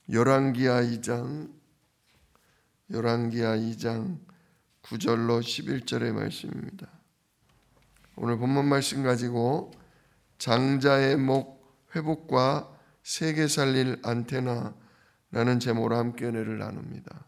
열왕기하 2장 9절로 11절의 말씀입니다. 오늘 본문 말씀 가지고 장자의 목 회복과 세계 살릴 안테나라는 제목으로 함께 은혜를 나눕니다.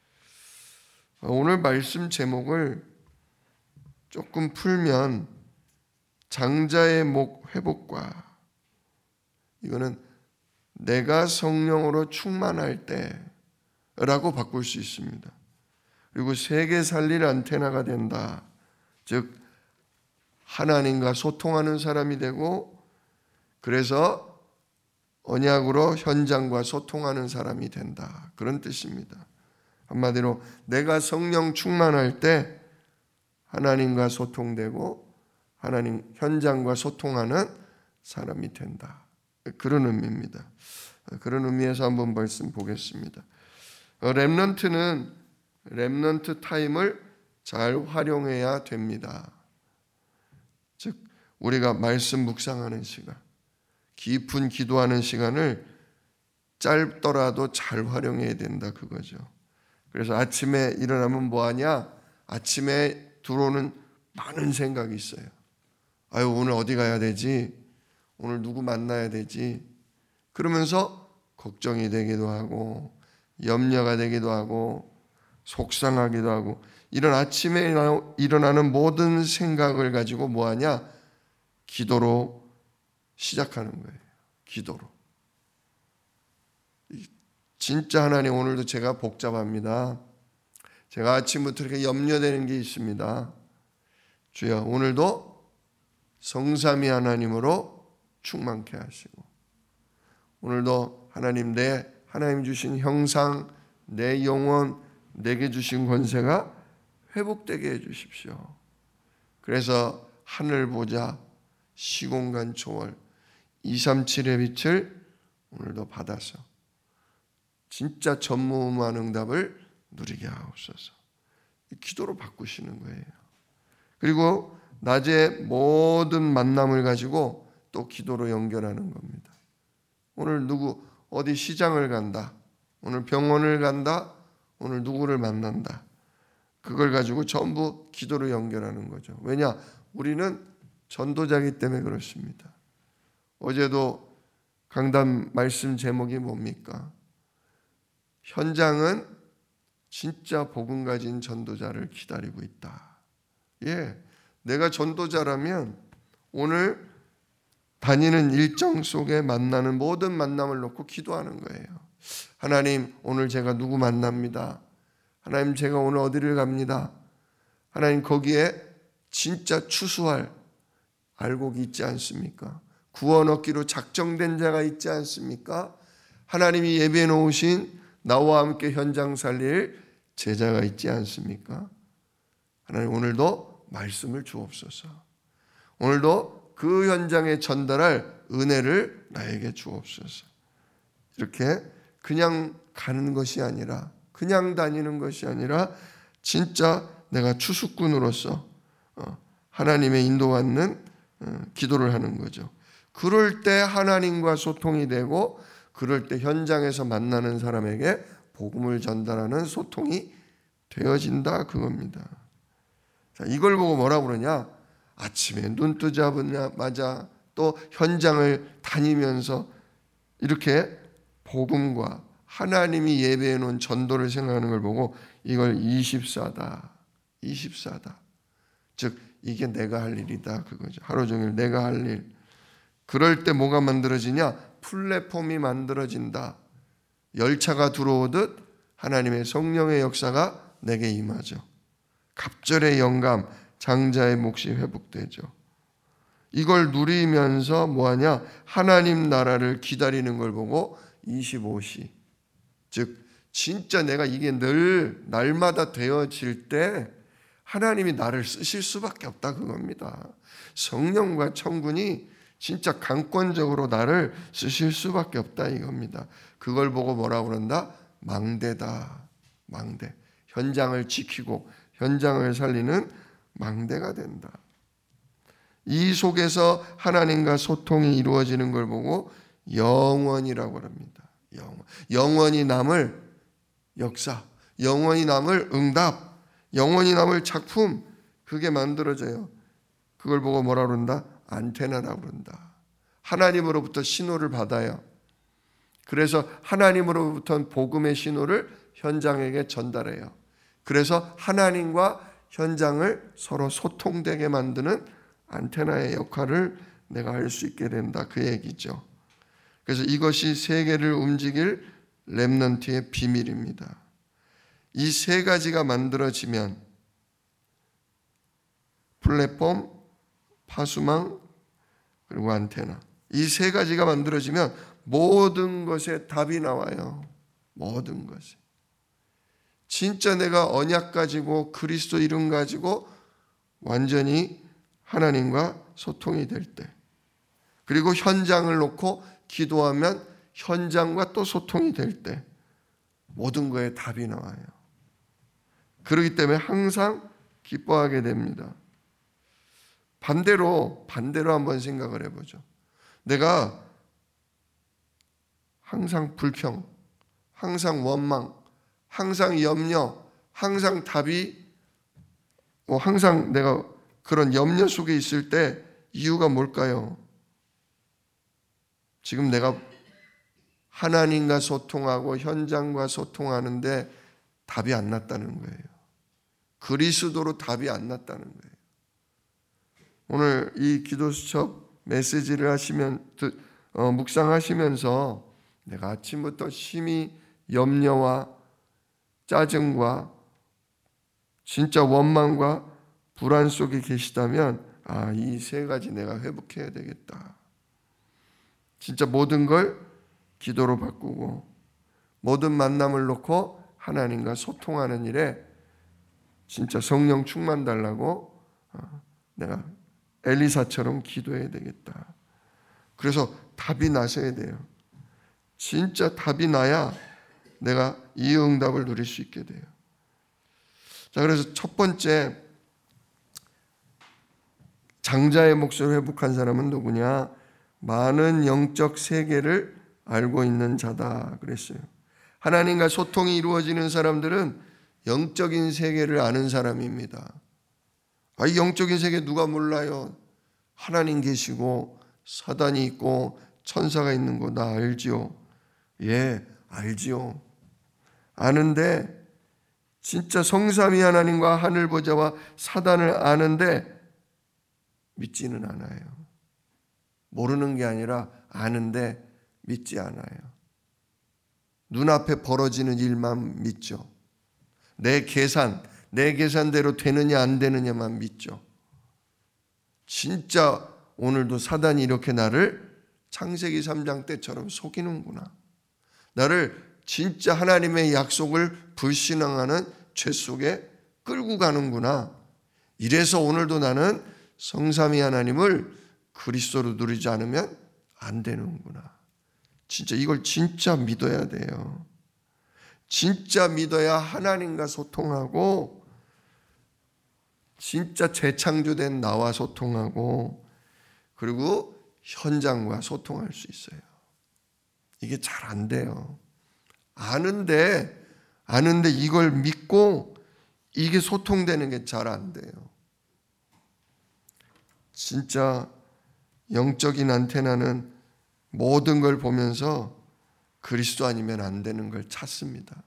오늘 말씀 제목을 조금 풀면 장자의 목 회복과, 이거는 내가 성령으로 충만할 때라고 바꿀 수 있습니다. 그리고 세계 살릴 안테나가 된다. 즉 하나님과 소통하는 사람이 되고, 그래서 언약으로 현장과 소통하는 사람이 된다. 그런 뜻입니다. 한마디로 내가 성령 충만할 때 하나님과 소통되고 하나님 현장과 소통하는 사람이 된다. 그런 의미입니다. 그런 의미에서 한번 말씀 보겠습니다. 렘넌트는 렘넌트 타임을 잘 활용해야 됩니다. 즉 우리가 말씀 묵상하는 시간, 깊은 기도하는 시간을 짧더라도 잘 활용해야 된다 그거죠. 그래서 아침에 일어나면 뭐하냐? 아침에 들어오는 많은 생각이 있어요. 아유, 오늘 어디 가야 되지? 오늘 누구 만나야 되지? 그러면서 걱정이 되기도 하고 염려가 되기도 하고 속상하기도 하고, 이런 아침에 일어나는 모든 생각을 가지고 뭐하냐? 기도로 시작하는 거예요. 기도로. 진짜 하나님, 오늘도 제가 복잡합니다. 제가 아침부터 이렇게 염려되는 게 있습니다. 주여, 오늘도 성삼위 하나님으로 충만케 하시고, 오늘도 하나님 주신 형상, 내 영혼, 내게 주신 권세가 회복되게 해 주십시오. 그래서 하늘 보자, 시공간 초월, 237의 빛을 오늘도 받아서 진짜 전무후무한 응답을 누리게 하옵소서. 기도로 바꾸시는 거예요. 그리고 낮에 모든 만남을 가지고 또 기도로 연결하는 겁니다. 오늘 누구 어디 시장을 간다, 오늘 병원을 간다, 오늘 누구를 만난다, 그걸 가지고 전부 기도로 연결하는 거죠. 왜냐? 우리는 전도자이기 때문에 그렇습니다. 어제도 강단 말씀 제목이 뭡니까? 현장은 진짜 복음 가진 전도자를 기다리고 있다. 예, 내가 전도자라면 오늘 다니는 일정 속에 만나는 모든 만남을 놓고 기도하는 거예요. 하나님, 오늘 제가 누구 만납니다. 하나님, 제가 오늘 어디를 갑니다. 하나님, 거기에 진짜 추수할 알곡이 있지 않습니까? 구원 얻기로 작정된 자가 있지 않습니까? 하나님이 예비해 놓으신 나와 함께 현장 살릴 제자가 있지 않습니까? 하나님, 오늘도 말씀을 주옵소서. 오늘도 그 현장에 전달할 은혜를 나에게 주옵소서. 이렇게 그냥 가는 것이 아니라, 그냥 다니는 것이 아니라 진짜 내가 추수꾼으로서 하나님의 인도받는 기도를 하는 거죠. 그럴 때 하나님과 소통이 되고, 그럴 때 현장에서 만나는 사람에게 복음을 전달하는 소통이 되어진다 그겁니다. 자, 이걸 보고 뭐라고 그러냐? 아침에 눈 뜨자마자 또 현장을 다니면서 이렇게 복음과 하나님이 예배해 놓은 전도를 생각하는 걸 보고 이걸 24다. 즉 이게 내가 할 일이다 그거죠. 하루 종일 내가 할 일. 그럴 때 뭐가 만들어지냐? 플랫폼이 만들어진다. 열차가 들어오듯 하나님의 성령의 역사가 내게 임하죠. 갑절의 영감, 장자의 몫이 회복되죠. 이걸 누리면서 뭐하냐? 하나님 나라를 기다리는 걸 보고 25시. 즉 진짜 내가 이게 늘 날마다 되어질 때 하나님이 나를 쓰실 수밖에 없다 그겁니다. 성령과 천군이 진짜 강권적으로 나를 쓰실 수밖에 없다 이겁니다. 그걸 보고 뭐라고 그런다? 망대다. 망대. 현장을 지키고 현장을 살리는 망대가 된다. 이 속에서 하나님과 소통이 이루어지는 걸 보고 영원이라고 합니다. 영원히 남을 역사, 영원히 남을 응답, 영원히 남을 작품, 그게 만들어져요. 그걸 보고 뭐라 그런다? 안테나라고 그런다. 하나님으로부터 신호를 받아요. 그래서 하나님으로부터 복음의 신호를 현장에게 전달해요. 그래서 하나님과 현장을 서로 소통되게 만드는 안테나의 역할을 내가 할 수 있게 된다, 그 얘기죠. 그래서 이것이 세계를 움직일 렘넌트의 비밀입니다. 이 세 가지가 만들어지면 플랫폼, 파수망, 그리고 안테나, 이 세 가지가 만들어지면 모든 것에 답이 나와요. 모든 것에. 진짜 내가 언약 가지고 그리스도 이름 가지고 완전히 하나님과 소통이 될 때, 그리고 현장을 놓고 기도하면 현장과 또 소통이 될 때 모든 거에 답이 나와요. 그렇기 때문에 항상 기뻐하게 됩니다. 반대로 한번 생각을 해보죠. 내가 항상 불평, 항상 원망, 항상 염려, 항상 답이 항상 내가 그런 염려 속에 있을 때 이유가 뭘까요? 지금 내가 하나님과 소통하고 현장과 소통하는데 답이 안 났다는 거예요. 그리스도로 답이 안 났다는 거예요. 오늘 이 기도 수첩 메시지를 묵상하시면서 내가 아침부터 심히 염려와 짜증과 진짜 원망과 불안 속에 계시다면 이 세 가지 내가 회복해야 되겠다. 진짜 모든 걸 기도로 바꾸고 모든 만남을 놓고 하나님과 소통하는 일에 진짜 성령 충만 달라고 내가 엘리사처럼 기도해야 되겠다. 그래서 답이 나셔야 돼요. 진짜 답이 나야 내가 이 응답을 누릴 수 있게 돼요. 자, 그래서 첫 번째 장자의 몫을 회복한 사람은 누구냐? 많은 영적 세계를 알고 있는 자다 그랬어요. 하나님과 소통이 이루어지는 사람들은 영적인 세계를 아는 사람입니다. 이 영적인 세계 누가 몰라요? 하나님 계시고 사단이 있고 천사가 있는 거 나 알지요. 예, 알지요. 아는데 진짜 성삼위 하나님과 하늘 보좌와 사단을 아는데 믿지는 않아요. 모르는 게 아니라 아는데 믿지 않아요. 눈앞에 벌어지는 일만 믿죠. 내 계산대로 되느냐 안 되느냐만 믿죠. 진짜 오늘도 사단이 이렇게 나를 창세기 3장 때처럼 속이는구나. 나를 진짜 하나님의 약속을 불신앙하는 죄 속에 끌고 가는구나. 이래서 오늘도 나는 성삼위 하나님을 그리스도로 누리지 않으면 안 되는구나. 진짜 이걸 진짜 믿어야 돼요. 진짜 믿어야 하나님과 소통하고 진짜 재창조된 나와 소통하고 그리고 현장과 소통할 수 있어요. 이게 잘 안 돼요. 아는데 이걸 믿고 이게 소통되는 게 잘 안 돼요. 진짜 영적인 안테나는 모든 걸 보면서 그리스도 아니면 안 되는 걸 찾습니다.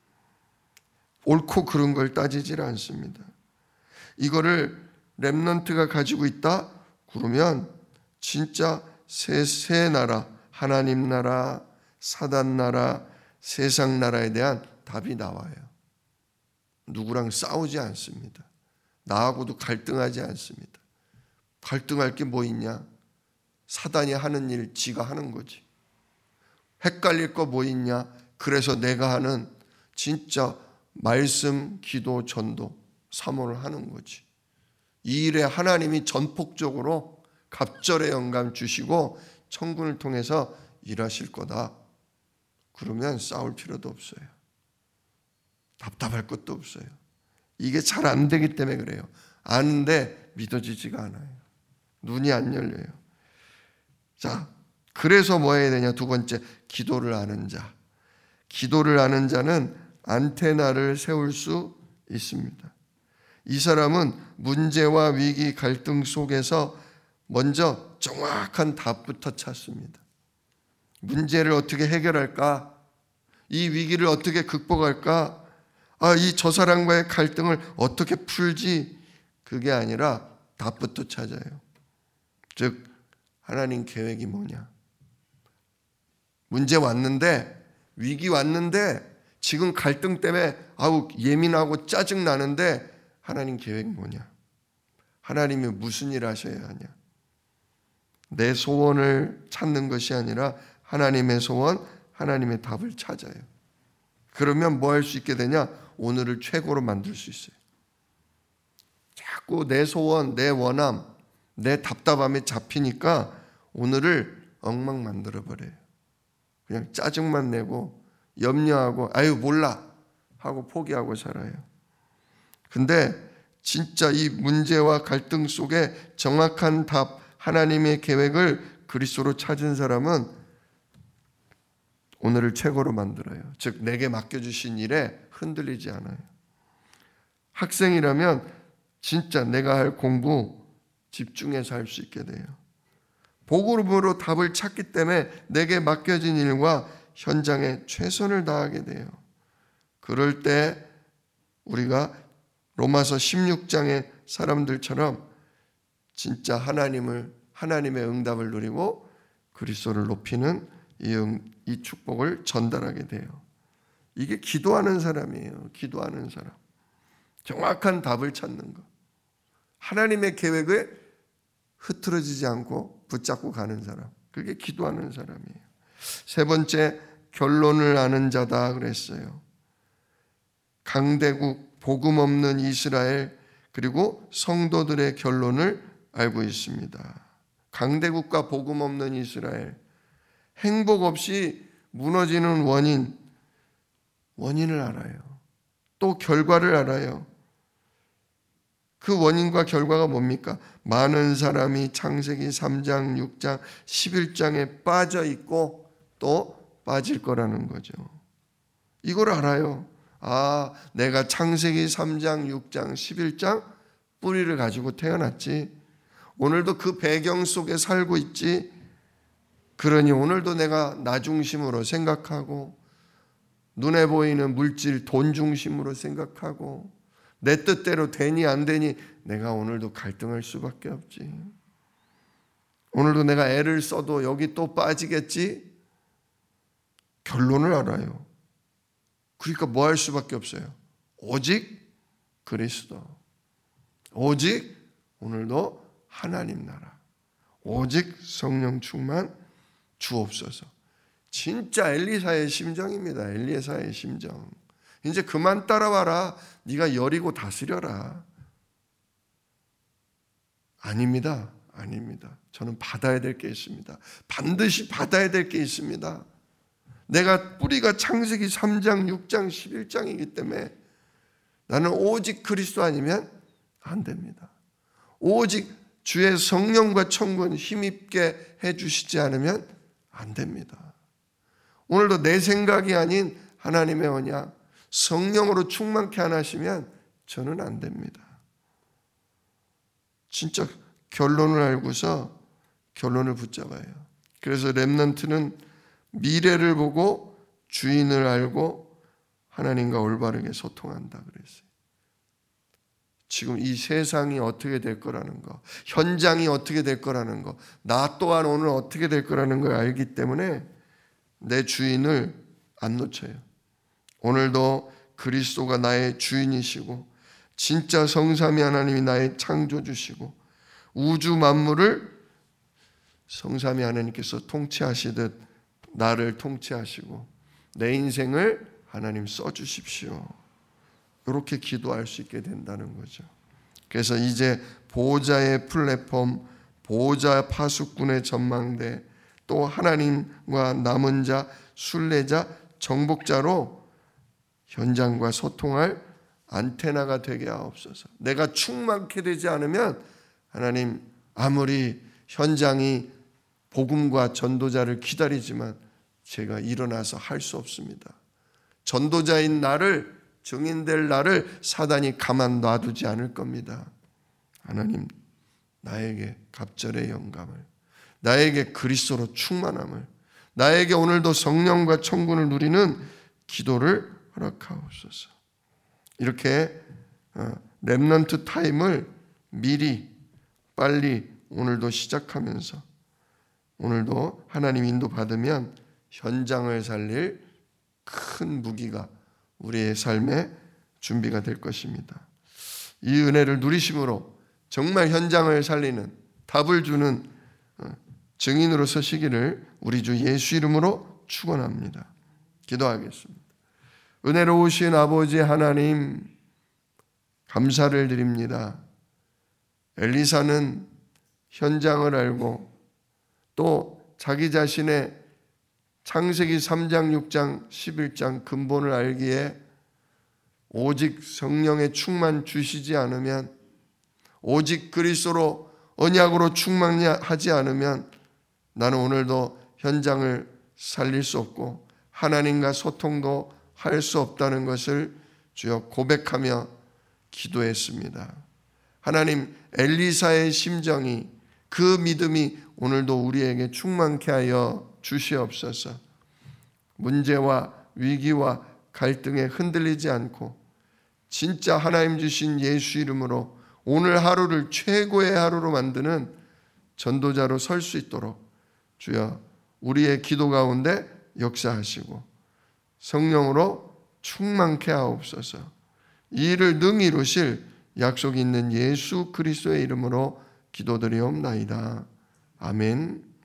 옳고 그른 걸 따지질 않습니다. 이거를 렘넌트가 가지고 있다? 그러면 진짜 세 나라, 하나님 나라, 사단 나라, 세상 나라에 대한 답이 나와요. 누구랑 싸우지 않습니다. 나하고도 갈등하지 않습니다. 갈등할 게 뭐 있냐? 사단이 하는 일 지가 하는 거지. 헷갈릴 거 뭐 있냐? 그래서 내가 하는 진짜 말씀, 기도, 전도, 사모를 하는 거지. 이 일에 하나님이 전폭적으로 갑절의 영감 주시고 천군을 통해서 일하실 거다. 그러면 싸울 필요도 없어요. 답답할 것도 없어요. 이게 잘 안 되기 때문에 그래요. 아는데 믿어지지가 않아요. 눈이 안 열려요. 자, 그래서 뭐 해야 되냐? 두 번째, 기도를 아는 자. 기도를 아는 자는 안테나를 세울 수 있습니다. 이 사람은 문제와 위기, 갈등 속에서 먼저 정확한 답부터 찾습니다. 문제를 어떻게 해결할까? 이 위기를 어떻게 극복할까? 저 사람과의 갈등을 어떻게 풀지? 그게 아니라 답부터 찾아요. 즉 하나님 계획이 뭐냐? 문제 왔는데, 위기 왔는데, 지금 갈등 때문에 예민하고 짜증 나는데 하나님 계획 뭐냐? 하나님이 무슨 일 하셔야 하냐? 내 소원을 찾는 것이 아니라 하나님의 소원, 하나님의 답을 찾아요. 그러면 뭐 할 수 있게 되냐? 오늘을 최고로 만들 수 있어요. 자꾸 내 소원, 내 원함, 내 답답함에 잡히니까 오늘을 엉망 만들어버려요. 그냥 짜증만 내고 염려하고 몰라 하고 포기하고 살아요. 근데 진짜 이 문제와 갈등 속에 정확한 답, 하나님의 계획을 그리스도로 찾은 사람은 오늘을 최고로 만들어요. 즉 내게 맡겨주신 일에 흔들리지 않아요. 학생이라면 진짜 내가 할 공부 집중해서 할 수 있게 돼요. 복음으로 답을 찾기 때문에 내게 맡겨진 일과 현장에 최선을 다하게 돼요. 그럴 때 우리가 로마서 16장의 사람들처럼 진짜 하나님의 응답을 누리고 그리스도를 높이는 이 축복을 전달하게 돼요. 이게 기도하는 사람이에요. 기도하는 사람. 정확한 답을 찾는 것. 하나님의 계획에 흐트러지지 않고 붙잡고 가는 사람. 그게 기도하는 사람이에요. 세 번째, 결론을 아는 자다 그랬어요. 강대국, 복음 없는 이스라엘, 그리고 성도들의 결론을 알고 있습니다. 강대국과 복음 없는 이스라엘, 행복 없이 무너지는 원인을 알아요. 또 결과를 알아요. 그 원인과 결과가 뭡니까? 많은 사람이 창세기 3장, 6장, 11장에 빠져 있고 또 빠질 거라는 거죠. 이걸 알아요. 내가 창세기 3장, 6장, 11장 뿌리를 가지고 태어났지. 오늘도 그 배경 속에 살고 있지. 그러니 오늘도 내가 나 중심으로 생각하고 눈에 보이는 물질, 돈 중심으로 생각하고 내 뜻대로 되니 안 되니 내가 오늘도 갈등할 수밖에 없지. 오늘도 내가 애를 써도 여기 또 빠지겠지. 결론을 알아요. 그러니까 뭐 할 수밖에 없어요. 오직 그리스도. 오직 오늘도 하나님 나라. 오직 성령 충만 주옵소서. 진짜 엘리사의 심정입니다. 엘리사의 심정. 이제 그만 따라와라. 네가 여리고 다스려라. 아닙니다. 아닙니다. 저는 받아야 될 게 있습니다. 반드시 받아야 될 게 있습니다. 내가 뿌리가 창세기 3장, 6장, 11장이기 때문에 나는 오직 그리스도 아니면 안 됩니다. 오직 주의 성령과 천군 힘입게 해주시지 않으면 안 됩니다. 오늘도 내 생각이 아닌 하나님의 언약, 성령으로 충만케 안 하시면 저는 안 됩니다. 진짜 결론을 알고서 결론을 붙잡아요. 그래서 렘넌트는 미래를 보고 주인을 알고 하나님과 올바르게 소통한다 그랬어요. 지금 이 세상이 어떻게 될 거라는 거, 현장이 어떻게 될 거라는 거, 나 또한 오늘 어떻게 될 거라는 걸 알기 때문에 내 주인을 안 놓쳐요. 오늘도 그리스도가 나의 주인이시고 진짜 성삼위 하나님이 나의 창조주시고 우주 만물을 성삼위 하나님께서 통치하시듯 나를 통치하시고 내 인생을 하나님 써주십시오. 이렇게 기도할 수 있게 된다는 거죠. 그래서 이제 보호자의 플랫폼, 보호자 파수꾼의 전망대, 또 하나님과 남은 자, 순례자, 정복자로 현장과 소통할 안테나가 되게 하옵소서. 내가 충만케 되지 않으면 하나님 아무리 현장이 복음과 전도자를 기다리지만 제가 일어나서 할 수 없습니다. 전도자인 나를, 증인될 나를 사단이 가만 놔두지 않을 겁니다. 하나님, 나에게 갑절의 영감을, 나에게 그리스도로 충만함을, 나에게 오늘도 성령과 천군을 누리는 기도를 허락하옵소서. 이렇게 렘넌트 타임을 미리 빨리 오늘도 시작하면서 오늘도 하나님 인도 받으면 현장을 살릴 큰 무기가 우리의 삶에 준비가 될 것입니다. 이 은혜를 누리심으로 정말 현장을 살리는, 답을 주는 증인으로 서시기를 우리 주 예수 이름으로 축원합니다. 기도하겠습니다. 은혜로우신 아버지 하나님, 감사를 드립니다. 엘리사는 현장을 알고 또 자기 자신의 창세기 3장, 6장, 11장 근본을 알기에 오직 성령의 충만 주시지 않으면, 오직 그리스도로 언약으로 충만하지 않으면 나는 오늘도 현장을 살릴 수 없고 하나님과 소통도 할 수 없다는 것을 주여 고백하며 기도했습니다. 하나님, 엘리사의 심정이, 그 믿음이 오늘도 우리에게 충만케 하여 주시옵소서. 문제와 위기와 갈등에 흔들리지 않고 진짜 하나님 주신 예수 이름으로 오늘 하루를 최고의 하루로 만드는 전도자로 설 수 있도록 주여 우리의 기도 가운데 역사하시고 성령으로 충만케 하옵소서. 이 일을 능히 이루실 약속이 있는 예수 그리스도의 이름으로 기도드리옵나이다. 아멘.